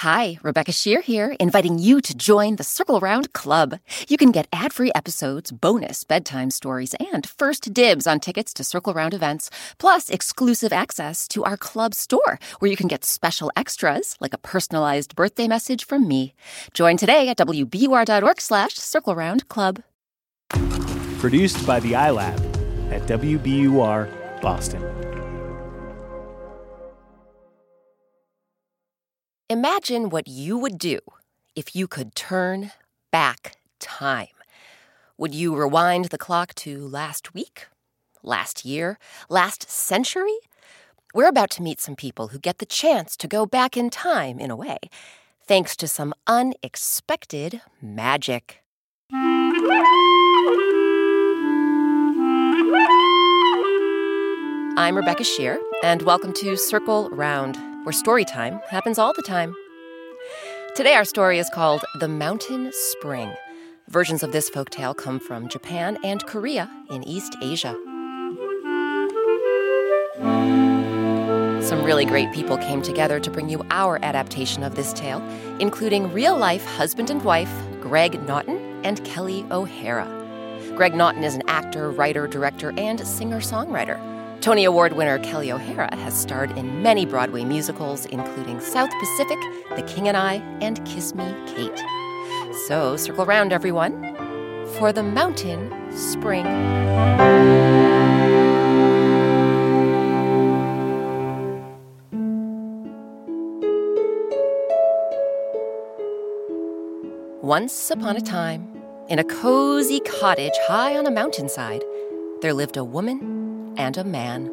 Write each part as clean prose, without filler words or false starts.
Hi, Rebecca Shear here, inviting you to join the Circle Round Club. You can get ad-free episodes, bonus bedtime stories, and first dibs on tickets to Circle Round events, plus exclusive access to our club store, where you can get special extras, like a personalized birthday message from me. Join today at wbur.org/Circle Round Club. Produced by the iLab at WBUR Boston. Imagine what you would do if you could turn back time. Would you rewind the clock to last week, last year, last century? We're about to meet some people who get the chance to go back in time, in a way, thanks to some unexpected magic. I'm Rebecca Shear, and welcome to Circle Round, where story time happens all the time. Today our story is called The Mountain Spring. Versions of this folktale come from Japan and Korea in East Asia. Some really great people came together to bring you our adaptation of this tale, including real-life husband and wife Greg Naughton and Kelly O'Hara. Greg Naughton is an actor, writer, director, and singer-songwriter. Tony Award winner Kelly O'Hara has starred in many Broadway musicals, including South Pacific, The King and I, and Kiss Me, Kate. So circle round, everyone, for The Mountain Spring. Once upon a time, in a cozy cottage high on a mountainside, there lived a woman and a man.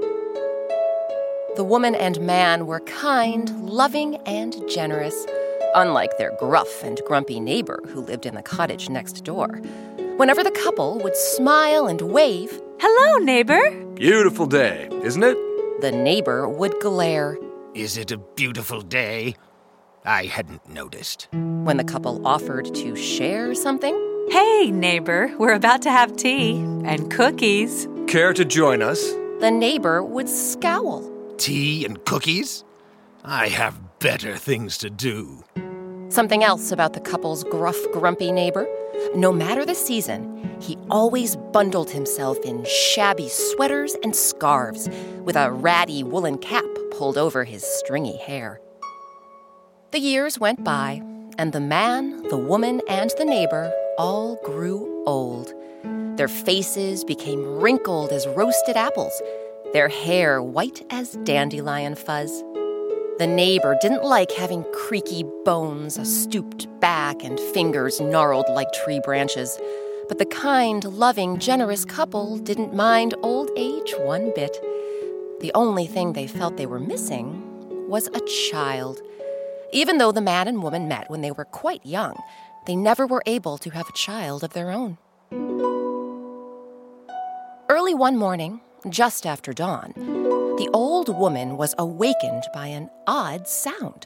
The woman and man were kind, loving, and generous, unlike their gruff and grumpy neighbor who lived in the cottage next door. Whenever the couple would smile and wave, "Hello, neighbor." Beautiful day, isn't it? the neighbor would glare. Is it a beautiful day? I hadn't noticed. When the couple offered to share something, "Hey, neighbor, we're about to have tea and cookies." Care to join us? the neighbor would scowl. Tea and cookies? I have better things to do. Something else about the couple's gruff, grumpy neighbor: no matter the season, he always bundled himself in shabby sweaters and scarves, with a ratty woolen cap pulled over his stringy hair. The years went by, and the man, the woman, and the neighbor all grew old. Their faces became wrinkled as roasted apples, their hair white as dandelion fuzz. The neighbor didn't like having creaky bones, a stooped back, and fingers gnarled like tree branches. But the kind, loving, generous couple didn't mind old age one bit. The only thing they felt they were missing was a child. Even though the man and woman met when they were quite young, they never were able to have a child of their own. Early one morning, just after dawn, the old woman was awakened by an odd sound.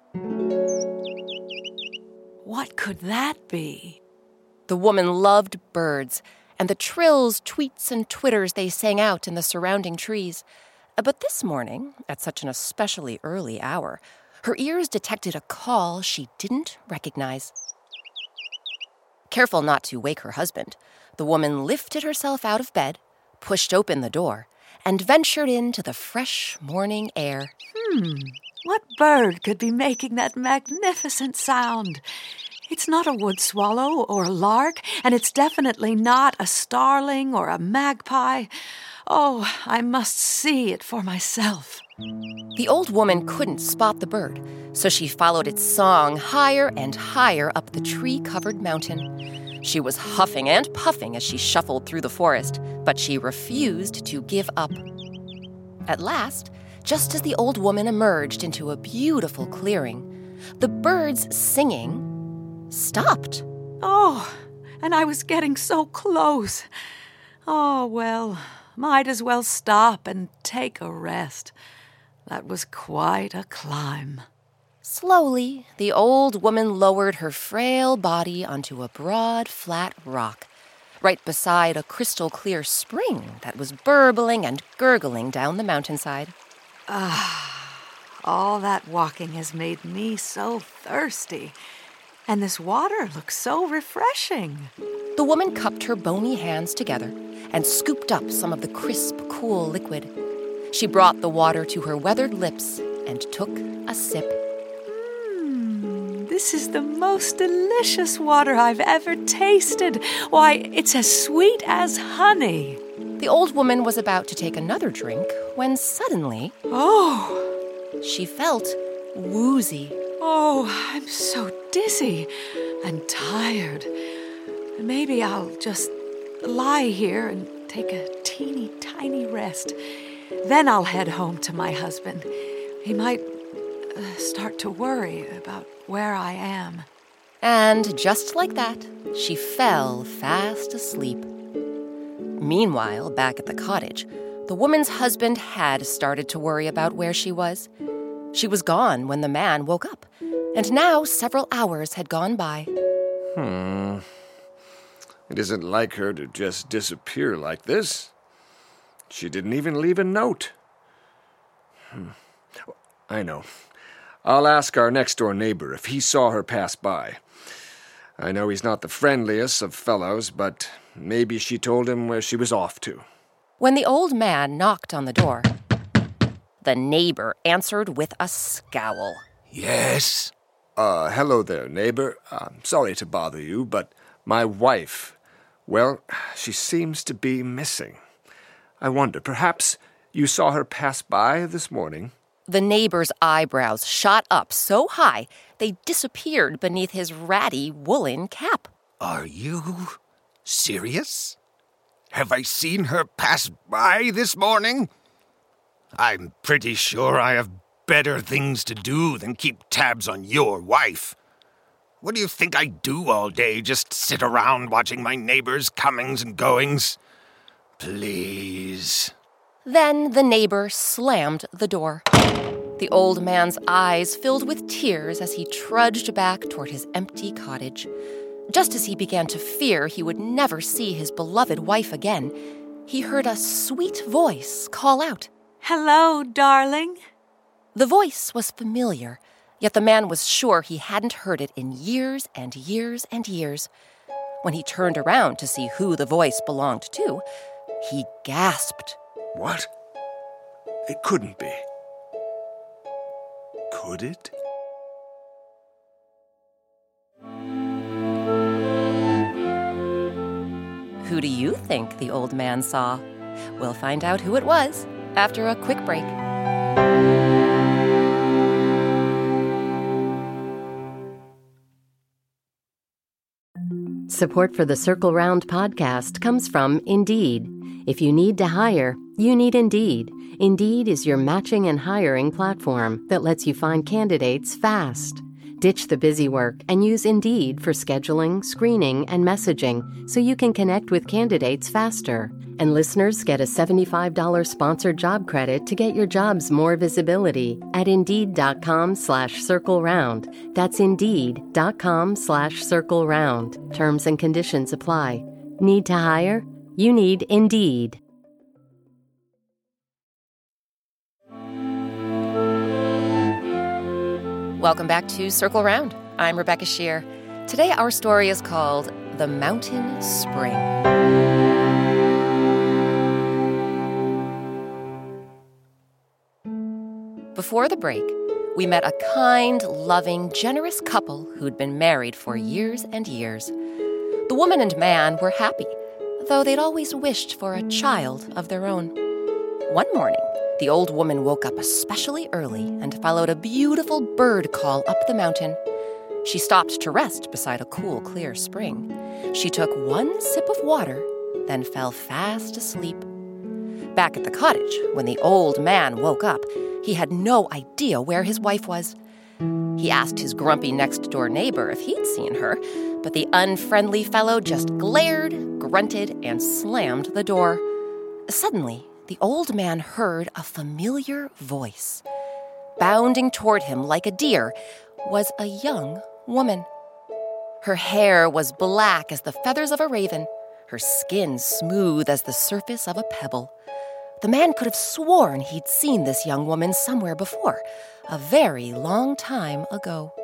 What could that be? The woman loved birds and the trills, tweets, and twitters they sang out in the surrounding trees. But this morning, at such an especially early hour, her ears detected a call she didn't recognize. Careful not to wake her husband, the woman lifted herself out of bed, pushed open the door, and ventured into the fresh morning air. What bird could be making that magnificent sound? It's not a wood swallow or a lark, and it's definitely not a starling or a magpie. Oh, I must see it for myself. The old woman couldn't spot the bird, so she followed its song higher and higher up the tree-covered mountain. She was huffing and puffing as she shuffled through the forest, but she refused to give up. At last, just as the old woman emerged into a beautiful clearing, the birds singing stopped. Oh, and I was getting so close. Oh, well, might as well stop and take a rest. That was quite a climb. Slowly, the old woman lowered her frail body onto a broad, flat rock, right beside a crystal-clear spring that was burbling and gurgling down the mountainside. All that walking has made me so thirsty. And this water looks so refreshing. The woman cupped her bony hands together and scooped up some of the crisp, cool liquid. She brought the water to her weathered lips and took a sip. This is the most delicious water I've ever tasted. Why, it's as sweet as honey. The old woman was about to take another drink when suddenly... she felt woozy. Oh, I'm so dizzy and tired. Maybe I'll just lie here and take a teeny tiny rest. Then I'll head home to my husband. He might start to worry about where I am. And just like that, she fell fast asleep. Meanwhile, back at the cottage, the woman's husband had started to worry about where she was. She was gone when the man woke up, and now several hours had gone by. It isn't like her to just disappear like this. She didn't even leave a note. I know. I'll ask our next-door neighbor if he saw her pass by. I know he's not the friendliest of fellows, but maybe she told him where she was off to. When the old man knocked on the door, the neighbor answered with a scowl. Yes? Hello there, neighbor. I'm sorry to bother you, but my wife, well, she seems to be missing. I wonder, perhaps you saw her pass by this morning? The neighbor's eyebrows shot up so high they disappeared beneath his ratty woolen cap. Are you serious? Have I seen her pass by this morning? I'm pretty sure I have better things to do than keep tabs on your wife. What do you think I do all day, just sit around watching my neighbors' comings and goings? Please. Then the neighbor slammed the door. The old man's eyes filled with tears as he trudged back toward his empty cottage. Just as he began to fear he would never see his beloved wife again, he heard a sweet voice call out, Hello, darling. The voice was familiar, yet the man was sure he hadn't heard it in years and years and years. When he turned around to see who the voice belonged to, he gasped. What? It couldn't be. Could it? Who do you think the old man saw? We'll find out who it was after a quick break. Support for the Circle Round podcast comes from Indeed. If you need to hire, you need Indeed. Indeed is your matching and hiring platform that lets you find candidates fast. Ditch the busy work and use Indeed for scheduling, screening, and messaging so you can connect with candidates faster. And listeners get a $75 sponsored job credit to get your jobs more visibility at Indeed.com/CircleRound. That's Indeed.com/CircleRound. Terms and conditions apply. Need to hire? You need Indeed. Welcome back to Circle Round. I'm Rebecca Shear. Today our story is called The Mountain Spring. Before the break, we met a kind, loving, generous couple who'd been married for years and years. The woman and man were happy, though they'd always wished for a child of their own. One morning, the old woman woke up especially early and followed a beautiful bird call up the mountain. She stopped to rest beside a cool, clear spring. She took one sip of water, then fell fast asleep. Back at the cottage, when the old man woke up, he had no idea where his wife was. He asked his grumpy next-door neighbor if he'd seen her, but the unfriendly fellow just glared, grunted, and slammed the door. Suddenly, the old man heard a familiar voice. Bounding toward him like a deer was a young woman. Her hair was black as the feathers of a raven, her skin smooth as the surface of a pebble. The man could have sworn he'd seen this young woman somewhere before, a very long time ago.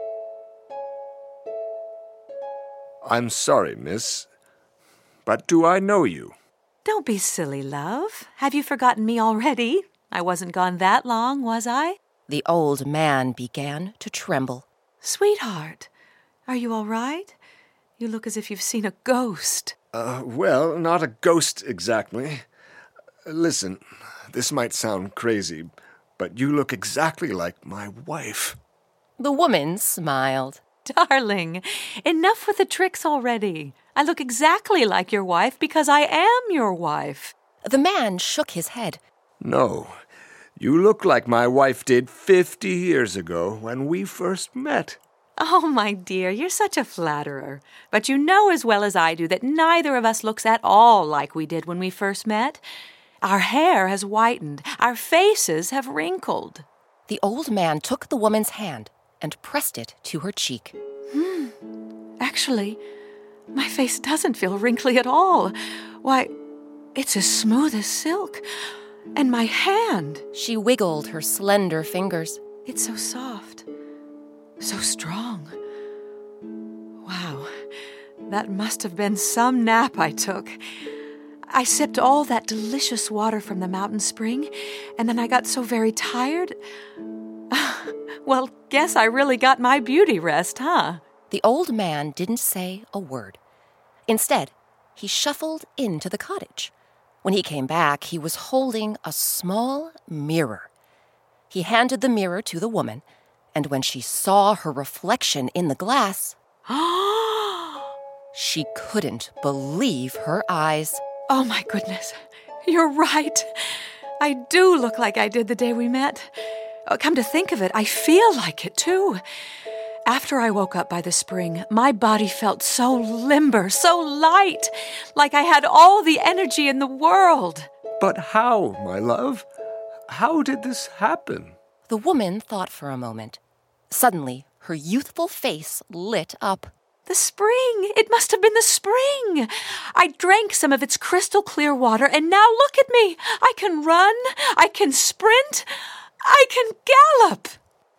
I'm sorry, miss, but do I know you? Don't be silly, love. Have you forgotten me already? I wasn't gone that long, was I? The old man began to tremble. Sweetheart, are you all right? You look as if you've seen a ghost. Well, not a ghost exactly. Listen, this might sound crazy, but you look exactly like my wife. The woman smiled. Darling, enough with the tricks already. I look exactly like your wife because I am your wife. The man shook his head. No, you look like my wife did 50 years ago when we first met. Oh, my dear, you're such a flatterer. But you know as well as I do that neither of us looks at all like we did when we first met. Our hair has whitened. Our faces have wrinkled. The old man took the woman's hand and pressed it to her cheek. Actually, my face doesn't feel wrinkly at all. Why, it's as smooth as silk. And my hand. She wiggled her slender fingers. It's so soft. So strong. Wow, that must have been some nap I took. I sipped all that delicious water from the mountain spring, and then I got so very tired. Well, guess I really got my beauty rest, huh? The old man didn't say a word. Instead, he shuffled into the cottage. When he came back, he was holding a small mirror. He handed the mirror to the woman, and when she saw her reflection in the glass, she couldn't believe her eyes. Oh, my goodness. You're right. I do look like I did the day we met. Come to think of it, I feel like it, too. After I woke up by the spring, my body felt so limber, so light, like I had all the energy in the world. But how, my love? How did this happen? The woman thought for a moment. Suddenly, her youthful face lit up. The spring! It must have been the spring! I drank some of its crystal clear water, and now look at me! I can run, I can sprint, I can gallop!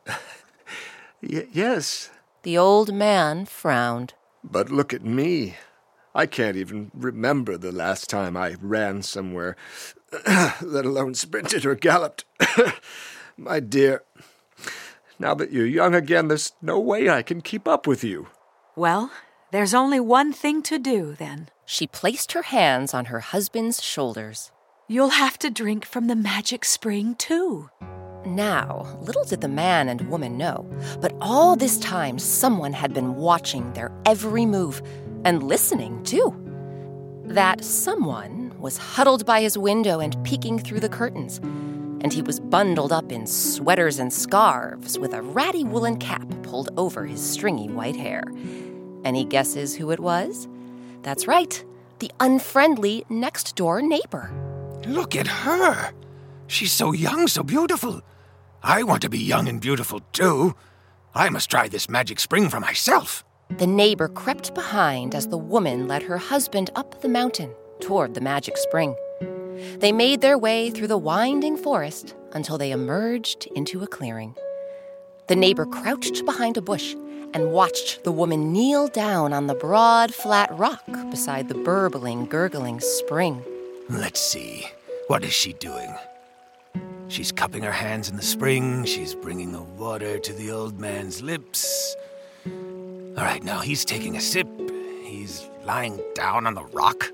Yes. The old man frowned. But look at me. I can't even remember the last time I ran somewhere, let alone sprinted or galloped. My dear, now that you're young again, there's no way I can keep up with you. Well, there's only one thing to do, then. She placed her hands on her husband's shoulders. You'll have to drink from the magic spring, too. Now, little did the man and woman know, but all this time someone had been watching their every move and listening, too. That someone was huddled by his window and peeking through the curtains, and he was bundled up in sweaters and scarves with a ratty woolen cap pulled over his stringy white hair. Any guesses who it was? That's right, the unfriendly next-door neighbor. Look at her. She's so young, so beautiful. I want to be young and beautiful, too. I must try this magic spring for myself. The neighbor crept behind as the woman led her husband up the mountain toward the magic spring. They made their way through the winding forest until they emerged into a clearing. The neighbor crouched behind a bush and watched the woman kneel down on the broad, flat rock beside the burbling, gurgling spring. Let's see. What is she doing? She's cupping her hands in the spring. She's bringing the water to the old man's lips. All right, now he's taking a sip. He's lying down on the rock.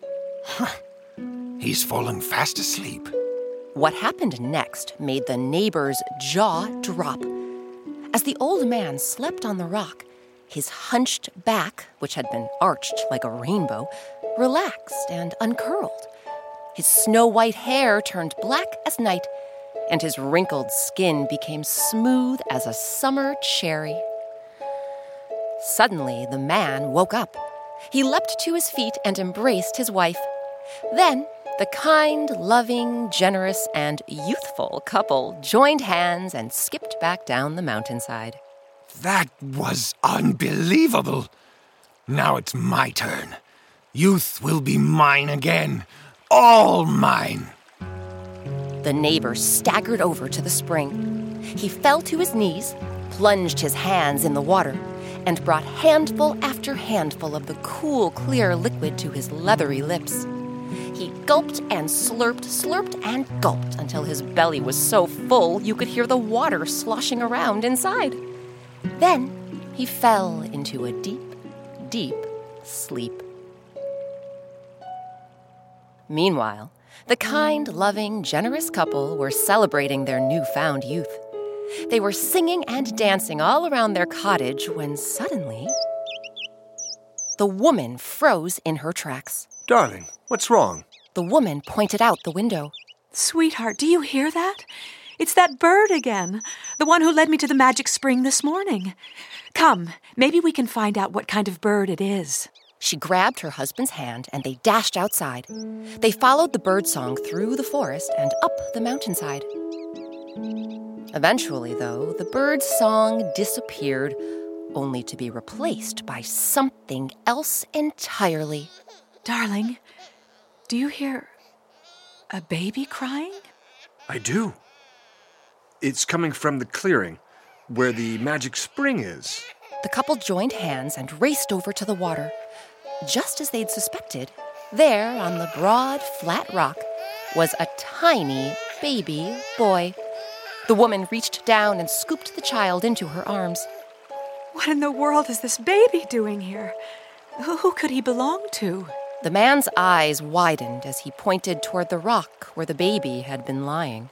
He's fallen fast asleep. What happened next made the neighbor's jaw drop. As the old man slept on the rock, his hunched back, which had been arched like a rainbow, relaxed and uncurled. His snow-white hair turned black as night, and his wrinkled skin became smooth as a summer cherry. Suddenly, the man woke up. He leapt to his feet and embraced his wife. Then, the kind, loving, generous, and youthful couple joined hands and skipped back down the mountainside. That was unbelievable. Now it's my turn. Youth will be mine again. All mine. The neighbor staggered over to the spring. He fell to his knees, plunged his hands in the water, and brought handful after handful of the cool, clear liquid to his leathery lips. He gulped and slurped and gulped until his belly was so full you could hear the water sloshing around inside. Then he fell into a deep, deep sleep. Meanwhile, the kind, loving, generous couple were celebrating their newfound youth. They were singing and dancing all around their cottage when suddenly the woman froze in her tracks. Darling, what's wrong? The woman pointed out the window. Sweetheart, do you hear that? It's that bird again, the one who led me to the magic spring this morning. Come, maybe we can find out what kind of bird it is. She grabbed her husband's hand and they dashed outside. They followed the birdsong through the forest and up the mountainside. Eventually, though, the bird's song disappeared, only to be replaced by something else entirely. Darling, do you hear a baby crying? I do. It's coming from the clearing, where the magic spring is. The couple joined hands and raced over to the water. Just as they'd suspected, there on the broad, flat rock was a tiny baby boy. The woman reached down and scooped the child into her arms. What in the world is this baby doing here? Who could he belong to? The man's eyes widened as he pointed toward the rock where the baby had been lying.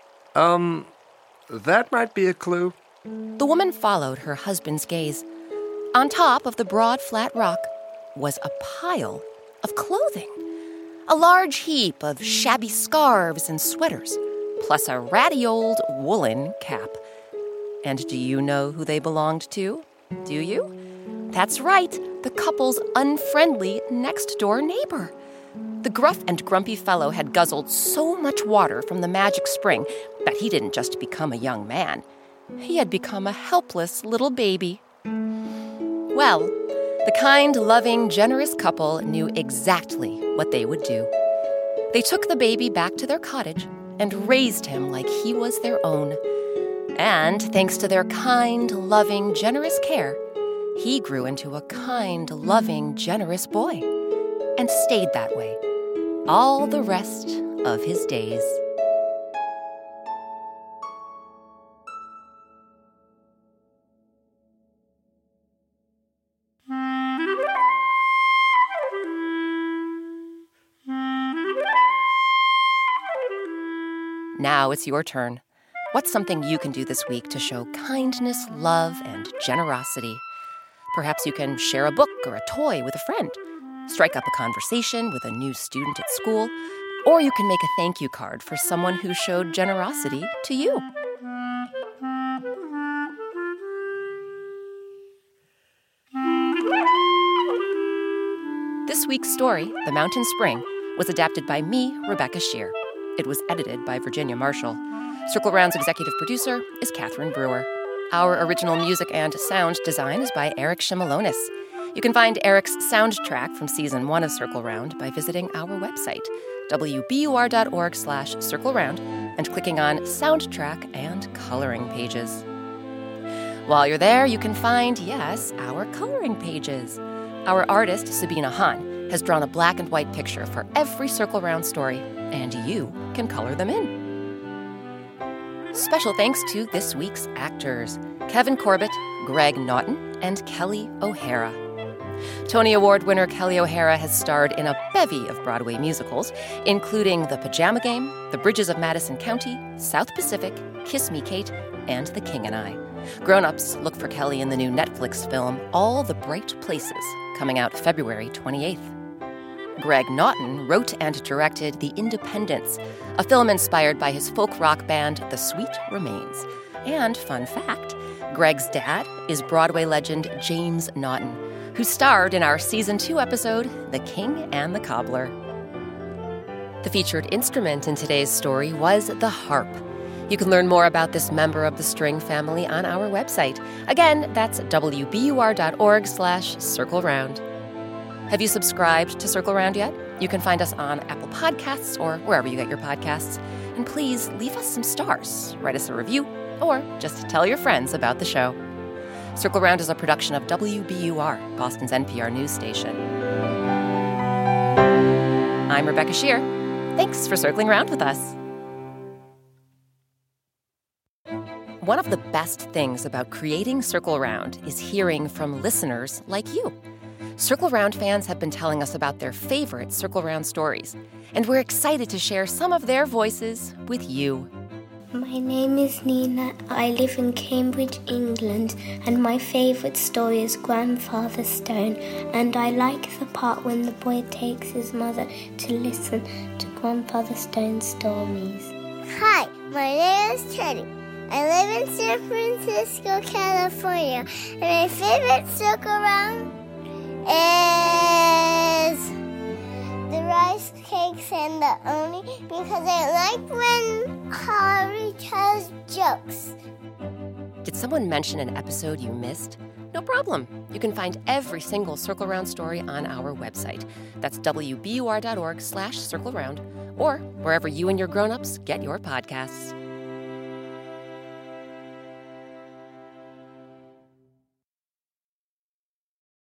That might be a clue. The woman followed her husband's gaze. On top of the broad, flat rock was a pile of clothing. A large heap of shabby scarves and sweaters, plus a ratty old woolen cap. And do you know who they belonged to? Do you? That's right, the couple's unfriendly next-door neighbor. The gruff and grumpy fellow had guzzled so much water from the magic spring that he didn't just become a young man. He had become a helpless little baby. Well, the kind, loving, generous couple knew exactly what they would do. They took the baby back to their cottage and raised him like he was their own. And thanks to their kind, loving, generous care, he grew into a kind, loving, generous boy and stayed that way all the rest of his days. Now it's your turn. What's something you can do this week to show kindness, love, and generosity? Perhaps you can share a book or a toy with a friend, strike up a conversation with a new student at school, or you can make a thank you card for someone who showed generosity to you. This week's story, The Mountain Spring, was adapted by me, Rebecca Shear. It was edited by Virginia Marshall. Circle Round's executive producer is Catherine Brewer. Our original music and sound design is by Eric Shimalonis. You can find Eric's soundtrack from Season 1 of Circle Round by visiting our website, wbur.org/Circle Round, and clicking on Soundtrack and Coloring Pages. While you're there, you can find, yes, our coloring pages. Our artist, Sabina Hahn, has drawn a black and white picture for every Circle Round story, and you can color them in. Special thanks to this week's actors, Kevin Corbett, Greg Naughton, and Kelly O'Hara. Tony Award winner Kelly O'Hara has starred in a bevy of Broadway musicals, including The Pajama Game, The Bridges of Madison County, South Pacific, Kiss Me, Kate, and The King and I. Grown-ups, look for Kelly in the new Netflix film All the Bright Places, coming out February 28th. Greg Naughton wrote and directed The Independents, a film inspired by his folk rock band The Sweet Remains. And fun fact, Greg's dad is Broadway legend James Naughton, who starred in our Season 2 episode, The King and the Cobbler. The featured instrument in today's story was the harp. You can learn more about this member of the string family on our website. Again, that's wbur.org/circle round. Have you subscribed to Circle Round yet? You can find us on Apple Podcasts or wherever you get your podcasts. And please leave us some stars, write us a review, or just tell your friends about the show. Circle Round is a production of WBUR, Boston's NPR news station. I'm Rebecca Shear. Thanks for circling around with us. One of the best things about creating Circle Round is hearing from listeners like you. Circle Round fans have been telling us about their favorite Circle Round stories, and we're excited to share some of their voices with you. My name is Nina. I live in Cambridge, England, and my favourite story is Grandfather Stone, and I like the part when the boy takes his mother to listen to Grandfather Stone's stories. Hi, my name is Teddy. I live in San Francisco, California, and my favorite Circle Round is the rice cakes and the Oni, because I like when Harry tells jokes. Did someone mention an episode you missed? No problem. You can find every single Circle Round story on our website. That's wbur.org/circleround, or wherever you and your grown-ups get your podcasts.